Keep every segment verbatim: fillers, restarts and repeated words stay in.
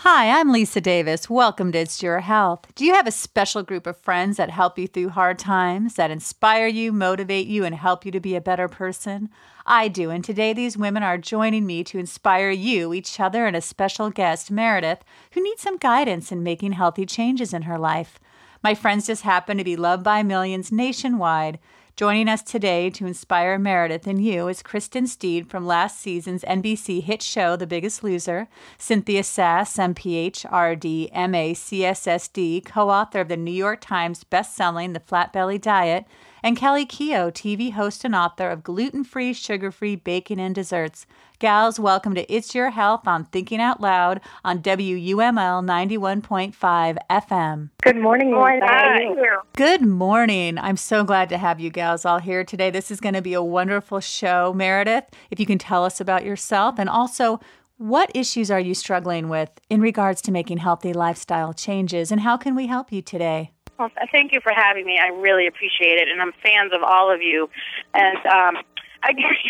Hi, I'm Lisa Davis. Welcome to It's Your Health. Do you have a special group of friends that help you through hard times, that inspire you, motivate you, and help you to be a better person? I do, and today these women are joining me to inspire you, each other, and a special guest, Meredith, who needs some guidance in making healthy changes in her life. My friends just happen to be loved by millions nationwide. Joining us today to inspire Meredith and you is Kristen Steed from last season's N B C hit show, The Biggest Loser, Cynthia Sass, M P H, R D, M A, C S S D, co-author of the New York Times best-selling The Flat Belly Diet, and Kelly Keough, T V host and author of Gluten-Free, Sugar-Free Bacon and Desserts. Gals, welcome to It's Your Health on Thinking Out Loud on W U M L ninety-one point five F M. Good morning. Morning. Thank you. Good morning. I'm so glad to have you gals all here today. This is going to be a wonderful show. Meredith, if you can tell us about yourself and also what issues are you struggling with in regards to making healthy lifestyle changes, and how can we help you today? Well, thank you for having me. I really appreciate it, and I'm fans of all of you. And um, I,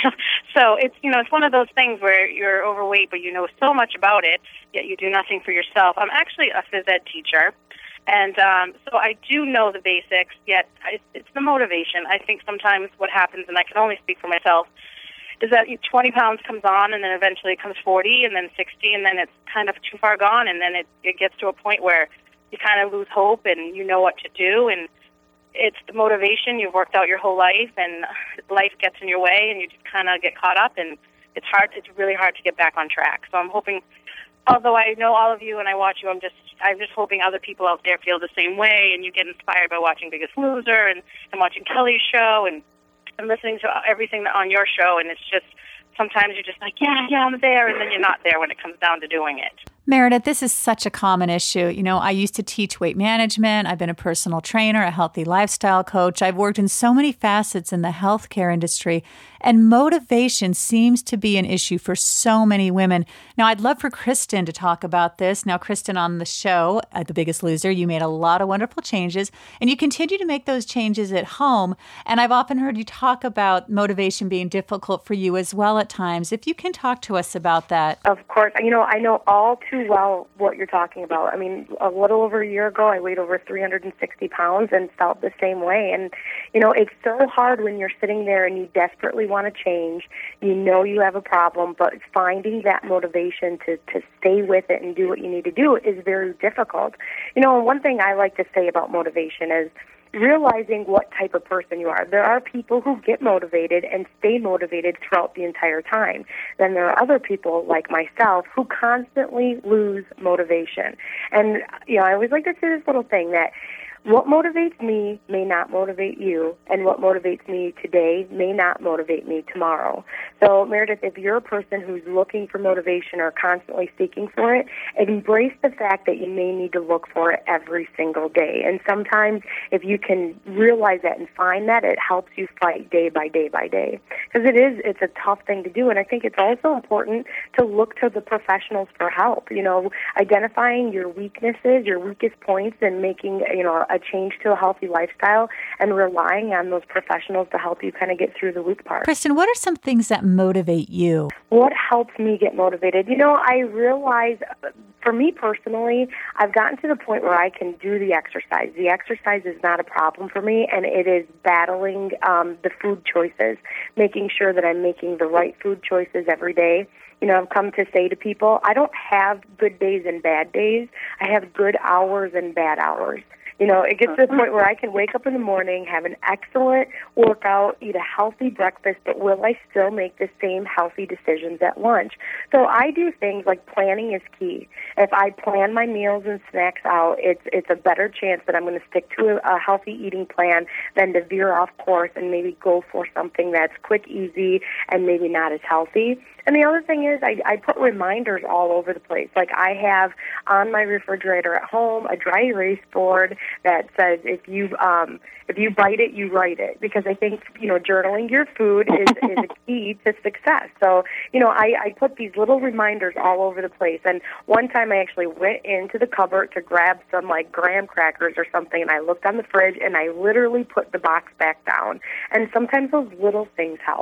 so it's you know it's one of those things where you're overweight, but you know so much about it, yet you do nothing for yourself. I'm actually a phys ed teacher, and um, so I do know the basics. Yet I, it's the motivation. I think sometimes what happens, and I can only speak for myself, is that twenty pounds comes on, and then eventually it comes forty, and then sixty, and then it's kind of too far gone, and then it, it gets to a point where you kind of lose hope and you know what to do, and it's the motivation. You've worked out your whole life, and life gets in your way, and you just kind of get caught up, and it's hard. It's really hard to get back on track. So I'm hoping, although I know all of you and I watch you, I'm just I'm just hoping other people out there feel the same way, and you get inspired by watching Biggest Loser and, and watching Kelly's show and, and listening to everything on your show, and it's just sometimes you're just like, yeah, yeah, I'm there, and then you're not there when it comes down to doing it. Meredith, this is such a common issue. You know, I used to teach weight management. I've been a personal trainer, a healthy lifestyle coach. I've worked in so many facets in the healthcare industry, and motivation seems to be an issue for so many women. Now, I'd love for Kristen to talk about this. Now, Kristen, on the show, at The Biggest Loser, you made a lot of wonderful changes, and you continue to make those changes at home. And I've often heard you talk about motivation being difficult for you as well at times. If you can talk to us about that. Of course. You know, I know all too well what you're talking about. I mean, a little over a year ago, I weighed over three hundred sixty pounds and felt the same way. And, you know, it's so hard when you're sitting there and you desperately want to change. You know you have a problem, but finding that motivation to, to stay with it and do what you need to do is very difficult. You know, one thing I like to say about motivation is realizing what type of person you are. There are people who get motivated and stay motivated throughout the entire time. Then there are other people like myself who constantly lose motivation. And, you know, I always like to say this little thing that what motivates me may not motivate you, and what motivates me today may not motivate me tomorrow. So, Meredith, if you're a person who's looking for motivation or constantly seeking for it, embrace the fact that you may need to look for it every single day. And sometimes if you can realize that and find that, it helps you fight day by day by day. Because it is, it's a tough thing to do, and I think it's also important to look to the professionals for help. You know, identifying your weaknesses, your weakest points, and making, you know, a change to a healthy lifestyle and relying on those professionals to help you kind of get through the weak part. Kristen, what are some things that motivate you? What helps me get motivated? You know, I realize for me personally, I've gotten to the point where I can do the exercise. The exercise is not a problem for me, and it is battling um, the food choices, making sure that I'm making the right food choices every day. You know, I've come to say to people, I don't have good days and bad days. I have good hours and bad hours. You know, it gets to the point where I can wake up in the morning, have an excellent workout, eat a healthy breakfast, but will I still make the same healthy decisions at lunch? So I do things like planning is key. If I plan my meals and snacks out, it's it's a better chance that I'm going to stick to a, a healthy eating plan than to veer off course and maybe go for something that's quick, easy, and maybe not as healthy. And the other thing is I, I put reminders all over the place. Like I have on my refrigerator at home a dry erase board that says if you um, if you bite it, you write it. Because I think, you know, journaling your food is, is a key to success. So, you know, I, I put these little reminders all over the place. And one time I actually went into the cupboard to grab some, like, graham crackers or something, and I looked on the fridge, and I literally put the box back down. And sometimes those little things help.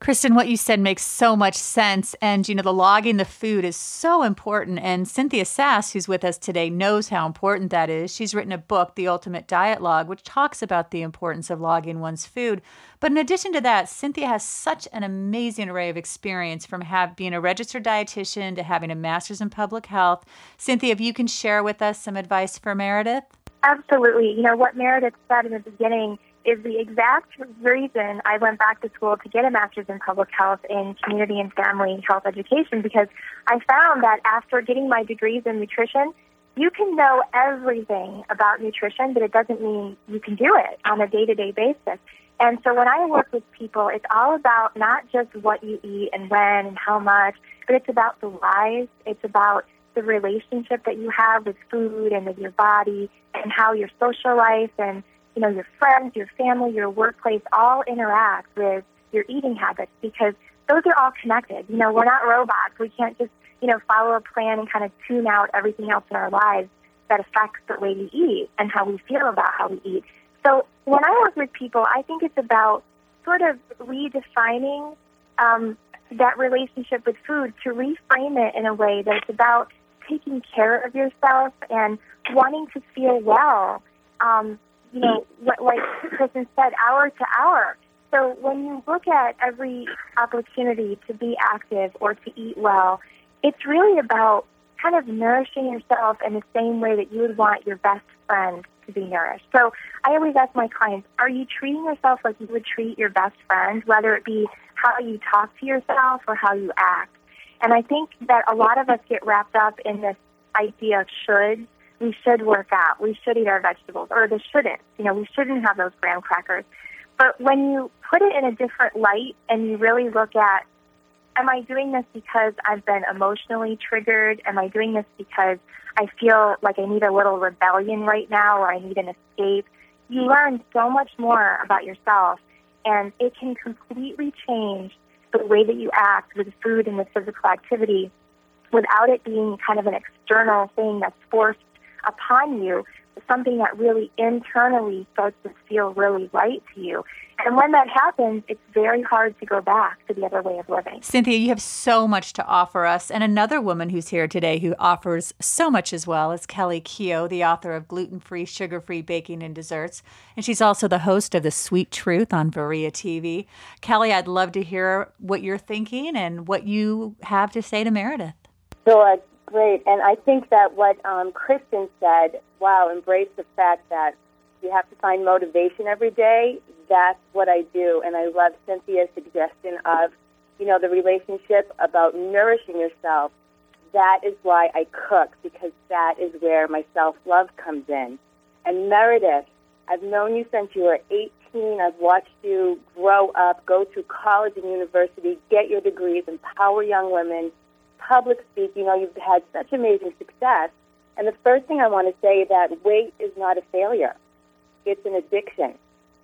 Kristen, what you said makes so much sense. And, you know, the logging the food is so important. And Cynthia Sass, who's with us today, knows how important that is. She's written a book, The Ultimate Diet Log, which talks about the importance of logging one's food. But in addition to that, Cynthia has such an amazing array of experience, from have, being a registered dietitian to having a master's in public health. Cynthia, if you can share with us some advice for Meredith? Absolutely. You know, what Meredith said in the beginning is the exact reason I went back to school to get a master's in public health in community and family health education, because I found that after getting my degrees in nutrition, you can know everything about nutrition, but it doesn't mean you can do it on a day-to-day basis. And so when I work with people, it's all about not just what you eat and when and how much, but it's about the whys. It's about the relationship that you have with food and with your body, and how your social life and you know, your friends, your family, your workplace all interact with your eating habits, because those are all connected. You know, we're not robots. We can't just, you know, follow a plan and kind of tune out everything else in our lives that affects the way we eat and how we feel about how we eat. So when I work with people, I think it's about sort of redefining um, that relationship with food, to reframe it in a way that it's about taking care of yourself and wanting to feel well. Um, You know, like Kristen said, hour to hour. So when you look at every opportunity to be active or to eat well, it's really about kind of nourishing yourself in the same way that you would want your best friend to be nourished. So I always ask my clients, are you treating yourself like you would treat your best friend, whether it be how you talk to yourself or how you act? And I think that a lot of us get wrapped up in this idea of should. We should work out. We should eat our vegetables, or the shouldn't. You know, we shouldn't have those graham crackers. But when you put it in a different light and you really look at, am I doing this because I've been emotionally triggered? Am I doing this because I feel like I need a little rebellion right now, or I need an escape? You learn so much more about yourself, and it can completely change the way that you act with food and with physical activity without it being kind of an external thing that's forced upon you, something that really internally starts to feel really right to you. And when that happens, it's very hard to go back to the other way of living. Cynthia, you have so much to offer us. And another woman who's here today who offers so much as well is Kelly Keough, the author of Gluten-Free, Sugar-Free Baking and Desserts. And she's also the host of The Sweet Truth on Varia T V. Kelly, I'd love to hear what you're thinking and what you have to say to Meredith. Sure. Great. And I think that what um, Kristen said, wow, embrace the fact that you have to find motivation every day. That's what I do. And I love Cynthia's suggestion of, you know, the relationship about nourishing yourself. That is why I cook, because that is where my self-love comes in. And Meredith, I've known you since you were eighteen. I've watched you grow up, go through college and university, get your degrees, empower young women, public speak. You know, you've had such amazing success. And the first thing I want to say is that weight is not a failure. It's an addiction.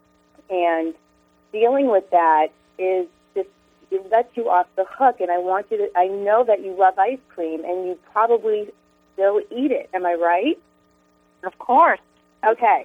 And dealing with that is just, it lets you off the hook. And I want you to, I know that you love ice cream, and you probably still eat it. Am I right? Of course. Okay.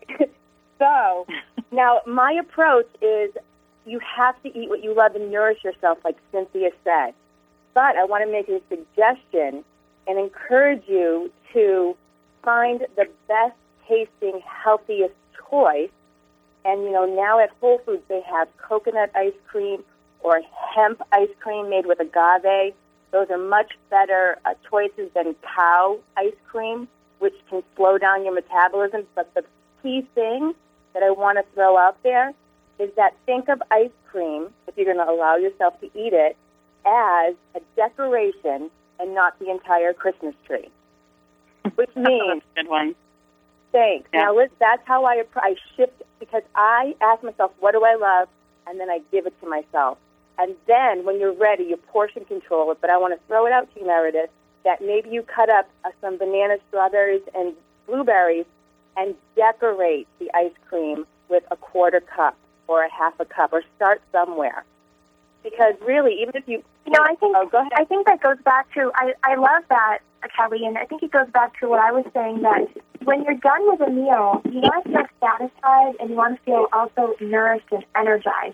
So now my approach is you have to eat what you love and nourish yourself, like Cynthia said. But I want to make a suggestion and encourage you to find the best tasting, healthiest choice. And, you know, now at Whole Foods they have coconut ice cream or hemp ice cream made with agave. Those are much better uh, choices than cow ice cream, which can slow down your metabolism. But the key thing that I want to throw out there is that think of ice cream, if you're going to allow yourself to eat it, as a decoration and not the entire Christmas tree. Which means, good one. Thanks. Yeah. Now, let's, that's how I, I shift, because I ask myself, what do I love? And then I give it to myself. And then when you're ready, you portion control it. But I want to throw it out to you, Meredith, that maybe you cut up uh, some bananas, strawberries, and blueberries and decorate the ice cream with a quarter cup or a half a cup, or start somewhere. Because really, even if you... You know, I think, oh, go ahead. I think that goes back to, I, I love that, Kelly, and I think it goes back to what I was saying, that when you're done with a meal, you want to feel satisfied and you want to feel also nourished and energized.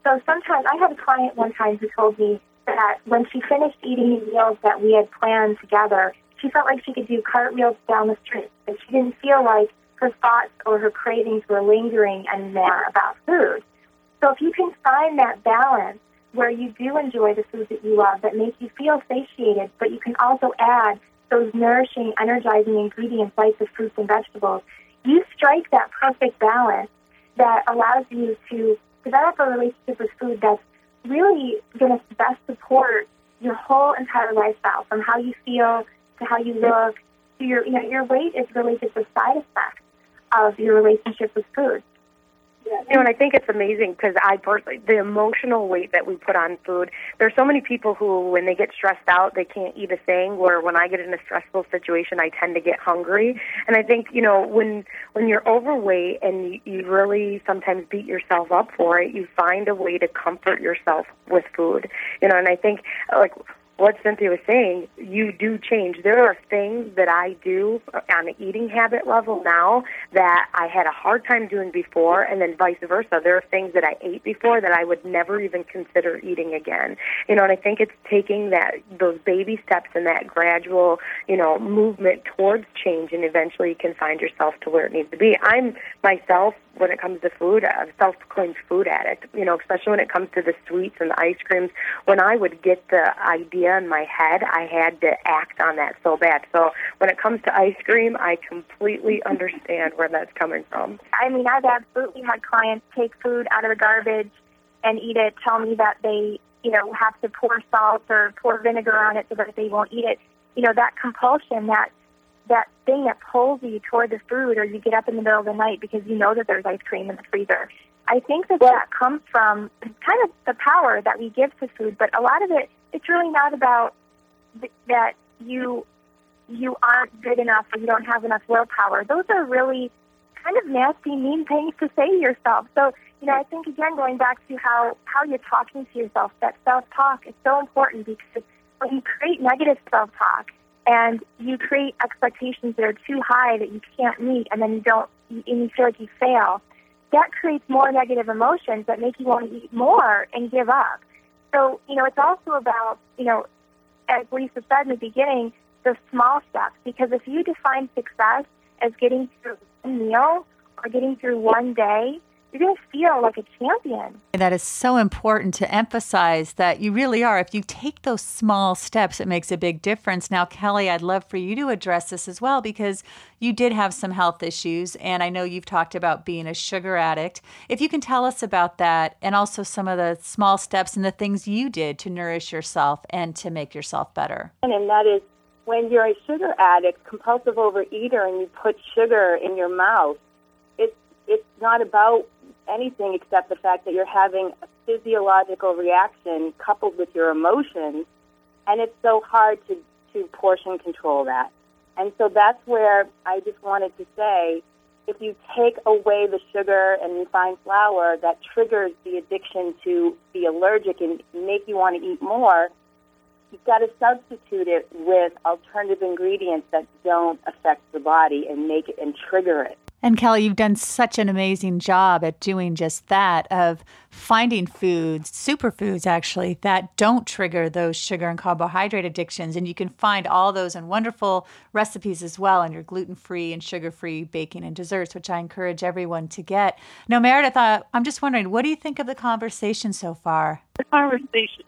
So sometimes, I had a client one time who told me that when she finished eating the meals that we had planned together, she felt like she could do cartwheels down the street, but she didn't feel like her thoughts or her cravings were lingering anymore about food. So if you can find that balance where you do enjoy the foods that you love that make you feel satiated, but you can also add those nourishing, energizing ingredients like the fruits and vegetables, you strike that perfect balance that allows you to develop a relationship with food that's really going to best support your whole entire lifestyle, from how you feel to how you look to your, you know, your weight is really just a side effect of your relationship with food. You know, and I think it's amazing because I personally, the emotional weight that we put on food, there's so many people who, when they get stressed out, they can't eat a thing, where when I get in a stressful situation, I tend to get hungry. And I think, you know, when when you're overweight and you, you really sometimes beat yourself up for it, you find a way to comfort yourself with food. You know, and I think, like, what Cynthia was saying, you do change. There are things that I do on an eating habit level now that I had a hard time doing before, and then vice versa. There are things that I ate before that I would never even consider eating again. You know, and I think it's taking that those baby steps and that gradual, you know, movement towards change, and eventually you can find yourself to where it needs to be. I'm myself, when it comes to food, a self-proclaimed food addict, you know, especially when it comes to the sweets and the ice creams. When I would get the idea in my head, I had to act on that so bad. So when it comes to ice cream, I completely understand where that's coming from. I mean, I've absolutely had clients take food out of the garbage and eat it, tell me that they, you know, have to pour salt or pour vinegar on it so that they won't eat it. You know, that compulsion, that that thing that pulls you toward the food, or you get up in the middle of the night because you know that there's ice cream in the freezer. I think that that comes from kind of the power that we give to food, but a lot of it, it's really not about th- that you you aren't good enough or you don't have enough willpower. Those are really kind of nasty, mean things to say to yourself. So, you know, I think, again, going back to how, how you're talking to yourself, that self-talk is so important, because when you create negative self-talk, and you create expectations that are too high that you can't meet, and then you don't, and you feel like you fail, that creates more negative emotions that make you want to eat more and give up. So, you know, it's also about, you know, as Lisa said in the beginning, the small steps, because if you define success as getting through one meal or getting through one day, you're going to feel like a champion. That is so important to emphasize, that you really are. If you take those small steps, it makes a big difference. Now, Kelly, I'd love for you to address this as well, because you did have some health issues, and I know you've talked about being a sugar addict. If you can tell us about that, and also some of the small steps and the things you did to nourish yourself and to make yourself better. And that is, when you're a sugar addict, compulsive overeater, and you put sugar in your mouth, it's it's not about anything except the fact that you're having a physiological reaction coupled with your emotions, and it's so hard to, to portion control that. And so that's where I just wanted to say, if you take away the sugar and refined flour, that triggers the addiction to be allergic and make you want to eat more, you've got to substitute it with alternative ingredients that don't affect the body and make it and trigger it. And Kelly, you've done such an amazing job at doing just that, of finding foods, superfoods actually, that don't trigger those sugar and carbohydrate addictions. And you can find all those in wonderful recipes as well in your gluten-free and sugar-free baking and desserts, which I encourage everyone to get. Now, Meredith, uh, I'm just wondering, what do you think of the conversation so far? The conversation.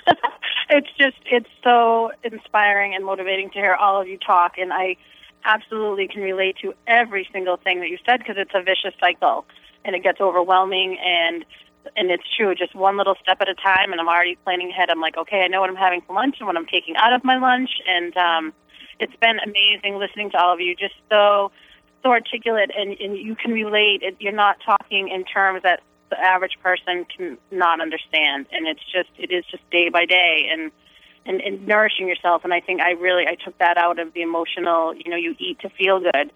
It's just, it's so inspiring and motivating to hear all of you talk. And I absolutely can relate to every single thing that you said, because it's a vicious cycle and it gets overwhelming, and and it's true, just one little step at a time, and I'm already planning ahead. I'm like, okay, I know what I'm having for lunch and what I'm taking out of my lunch, and um, it's been amazing listening to all of you, just so so articulate, and, and you can relate. It, you're not talking in terms that the average person can not understand, and it's just, it is just day by day, and And, and nourishing yourself. And I think I really, I took that out of the emotional, you know, you eat to feel good.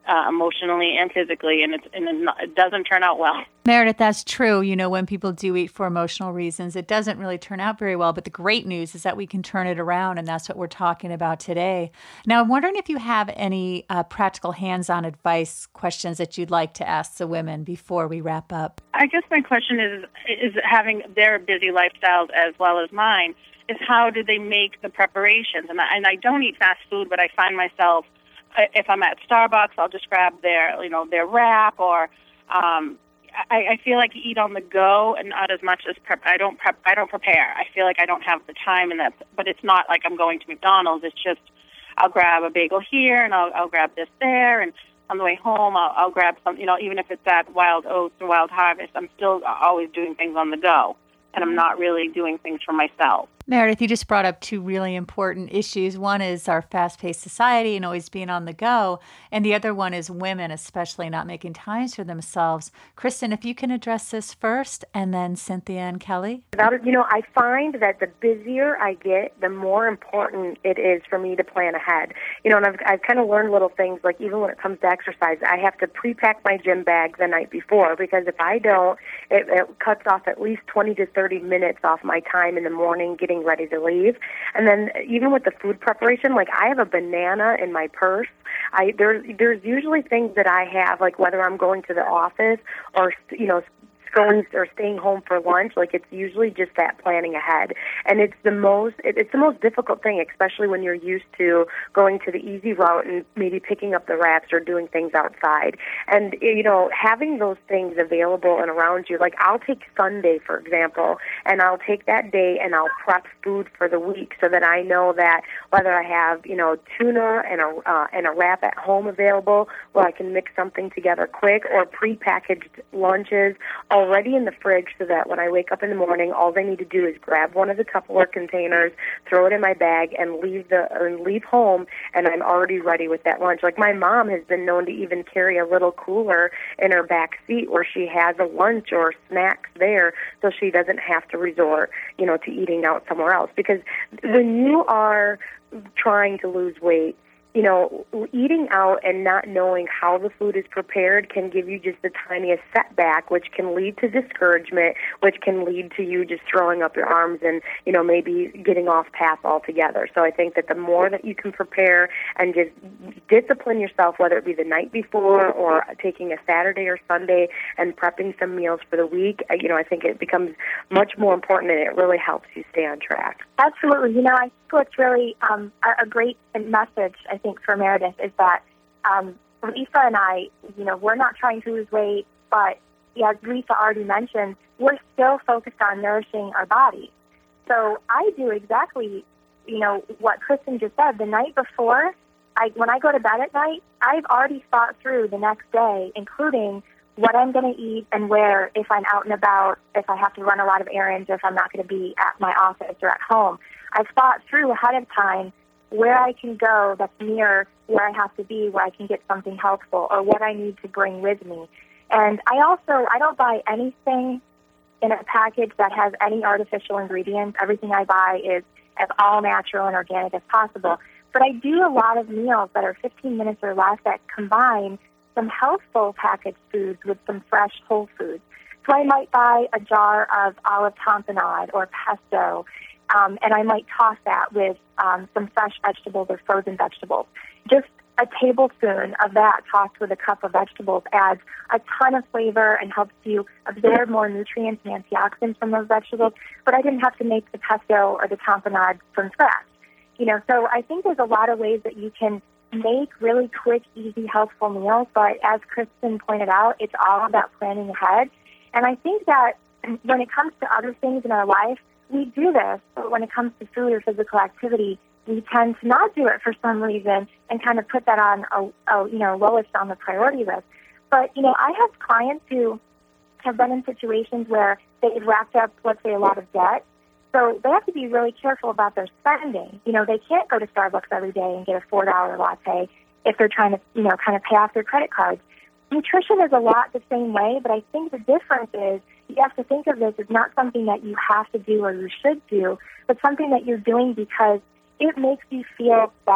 uh, emotionally and physically, and, it's, and it doesn't turn out well. Meredith, that's true. You know, when people do eat for emotional reasons, it doesn't really turn out very well. But the great news is that we can turn it around, and that's what we're talking about today. Now, I'm wondering if you have any uh, practical hands-on advice questions that you'd like to ask the women before we wrap up. I guess my question is, is having their busy lifestyles as well as mine, is how do they make the preparations? And I, and I don't eat fast food, but I find myself, if I'm at Starbucks, I'll just grab their, you know, their wrap, or um, I, I feel like you eat on the go and not as much as prep. I don't prep. I don't prepare. I feel like I don't have the time in that. But it's not like I'm going to McDonald's. It's just I'll grab a bagel here and I'll, I'll grab this there, and on the way home I'll, I'll grab some. You know, even if it's at Wild Oats or Wild Harvest, I'm still always doing things on the go, and I'm not really doing things for myself. Meredith, you just brought up two really important issues. One is our fast-paced society and always being on the go, and the other one is women, especially not making time for themselves. Kristen, if you can address this first, and then Cynthia and Kelly. You know, I find that the busier I get, the more important it is for me to plan ahead. You know, and I've, I've kind of learned little things, like even when it comes to exercise, I have to pre-pack my gym bag the night before, because if I don't, it, it cuts off at least twenty to thirty minutes off my time in the morning getting ready to leave. And then even with the food preparation, like I have a banana in my purse. I there's there's usually things that I have, like whether I'm going to the office or, you know, going or staying home for lunch, like it's usually just that planning ahead. And it's the most it, it's the most difficult thing, especially when you're used to going to the easy route and maybe picking up the wraps or doing things outside. And, you know, having those things available and around you, like I'll take Sunday, for example, and I'll take that day and I'll prep food for the week so that I know that whether I have, you know, tuna and a, uh, and a wrap at home available where I can mix something together quick, or prepackaged lunches already in the fridge so that when I wake up in the morning, all I need to do is grab one of the Tupperware containers, throw it in my bag, and leave the and leave home, and I'm already ready with that lunch. Like my mom has been known to even carry a little cooler in her back seat where she has a lunch or snacks there, so she doesn't have to resort, you know, to eating out somewhere else. Because when you are trying to lose weight, you know, eating out and not knowing how the food is prepared can give you just the tiniest setback, which can lead to discouragement, which can lead to you just throwing up your arms and, you know, maybe getting off path altogether. So I think that the more that you can prepare and just discipline yourself, whether it be the night before or taking a Saturday or Sunday and prepping some meals for the week, you know, I think it becomes much more important, and it really helps you stay on track. Absolutely. You know, I think what's really um, a, a great message, I think, for Meredith is that um, Lisa and I, you know, we're not trying to lose weight, but yeah, as Lisa already mentioned, we're still focused on nourishing our body. So I do exactly, you know, what Kristen just said. The night before, I when I go to bed at night, I've already thought through the next day, including what I'm going to eat and where, if I'm out and about, if I have to run a lot of errands, if I'm not going to be at my office or at home. I've thought through ahead of time where I can go that's near where I have to be, where I can get something helpful, or what I need to bring with me. And I also, I don't buy anything in a package that has any artificial ingredients. Everything I buy is as all natural and organic as possible. But I do a lot of meals that are fifteen minutes or less that combine some healthful packaged foods with some fresh whole foods. So I might buy a jar of olive tapenade or pesto, um, and I might toss that with um, some fresh vegetables or frozen vegetables. Just a tablespoon of that tossed with a cup of vegetables adds a ton of flavor and helps you absorb more nutrients and antioxidants from those vegetables. But I didn't have to make the pesto or the tapenade from scratch. You know, so I think there's a lot of ways that you can make really quick, easy, healthful meals. But as Kristen pointed out, it's all about planning ahead. And I think that when it comes to other things in our life, we do this. But when it comes to food or physical activity, we tend to not do it for some reason and kind of put that on a, a you know, lowest on the priority list. But, you know, I have clients who have been in situations where they've racked up, let's say, a lot of debt. So they have to be really careful about their spending. You know, they can't go to Starbucks every day and get a four dollar latte if they're trying to, you know, kind of pay off their credit cards. Nutrition is a lot the same way, but I think the difference is you have to think of this as not something that you have to do or you should do, but something that you're doing because it makes you feel best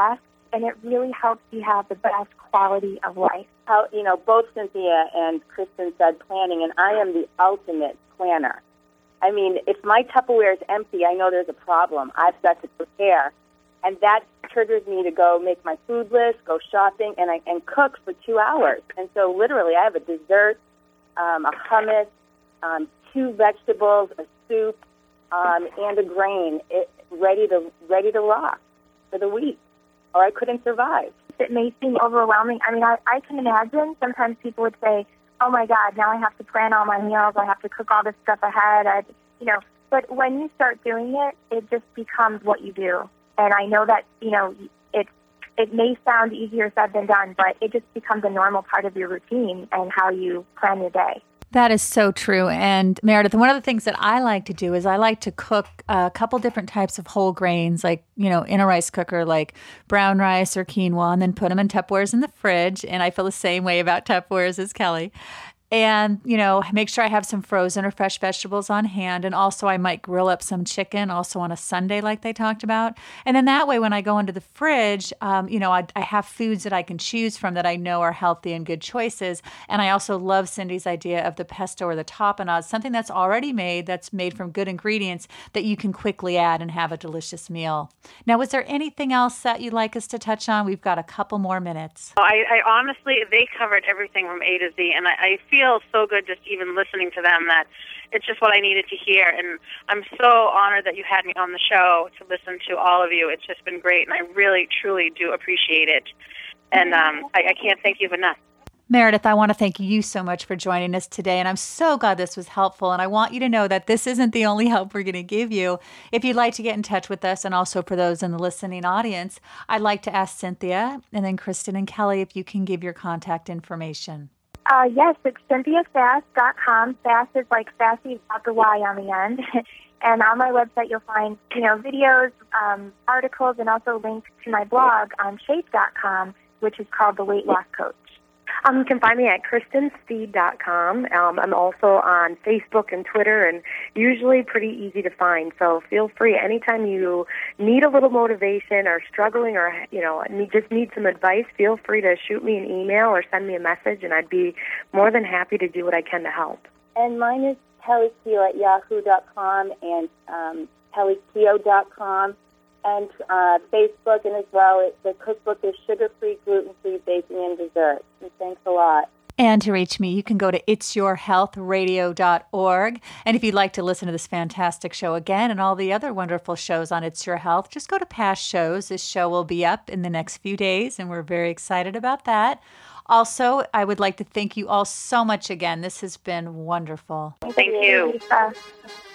and it really helps you have the best quality of life. How, you know, both Cynthia and Kristen said planning, and I am the ultimate planner. I mean, if my Tupperware is empty, I know there's a problem. I've got to prepare, and that triggers me to go make my food list, go shopping, and I and cook for two hours. And so literally I have a dessert, um, a hummus, um, two vegetables, a soup, um, and a grain it, ready to ready to rock for the week, or I couldn't survive. It may seem overwhelming. I mean, I, I can imagine sometimes people would say, oh, my God, now I have to plan all my meals. I have to cook all this stuff ahead. I, you know, but when you start doing it, it just becomes what you do. And I know that, you know, it, it may sound easier said than done, but it just becomes a normal part of your routine and how you plan your day. That is so true. And Meredith, one of the things that I like to do is I like to cook a couple different types of whole grains, like, you know, in a rice cooker, like brown rice or quinoa, and then put them in Tupperwares in the fridge. And I feel the same way about Tupperwares as Kelly. And, you know, make sure I have some frozen or fresh vegetables on hand. And also I might grill up some chicken also on a Sunday like they talked about. And then that way when I go into the fridge, um, you know, I, I have foods that I can choose from that I know are healthy and good choices. And I also love Cindy's idea of the pesto or the tapenade, something that's already made, that's made from good ingredients that you can quickly add and have a delicious meal. Now, was there anything else that you'd like us to touch on? We've got a couple more minutes. I, I honestly, they covered everything from A to Z, and I, I feel so good just even listening to them that it's just what I needed to hear. And I'm so honored that you had me on the show to listen to all of you. It's just been great, and I really, truly do appreciate it. And um, I, I can't thank you enough. Meredith, I want to thank you so much for joining us today, and I'm so glad this was helpful, and I want you to know that this isn't the only help we're going to give you. If you'd like to get in touch with us, and also for those in the listening audience, I'd like to ask Cynthia and then Kristen and Kelly if you can give your contact information. Uh, yes, it's cynthia sass dot com. Sass is like sassy without the Y on the end. And on my website, you'll find, you know, videos, um, articles, and also links to my blog on shape dot com, which is called The Weight Loss Coach. Um, you can find me at kristen steed dot com. Um, I'm also on Facebook and Twitter, and usually pretty easy to find. So feel free anytime you need a little motivation or struggling or, you know, need, just need some advice, feel free to shoot me an email or send me a message, and I'd be more than happy to do what I can to help. And mine is Kelly Keough at yahoo dot com and um, kelly keough dot com. And uh, Facebook, and as well, it, the cookbook is sugar-free, gluten-free baking and desserts. And thanks a lot. And to reach me, you can go to its your health radio dot org. And if you'd like to listen to this fantastic show again and all the other wonderful shows on It's Your Health, just go to past shows. This show will be up in the next few days, and we're very excited about that. Also, I would like to thank you all so much again. This has been wonderful. Thank you. Lisa.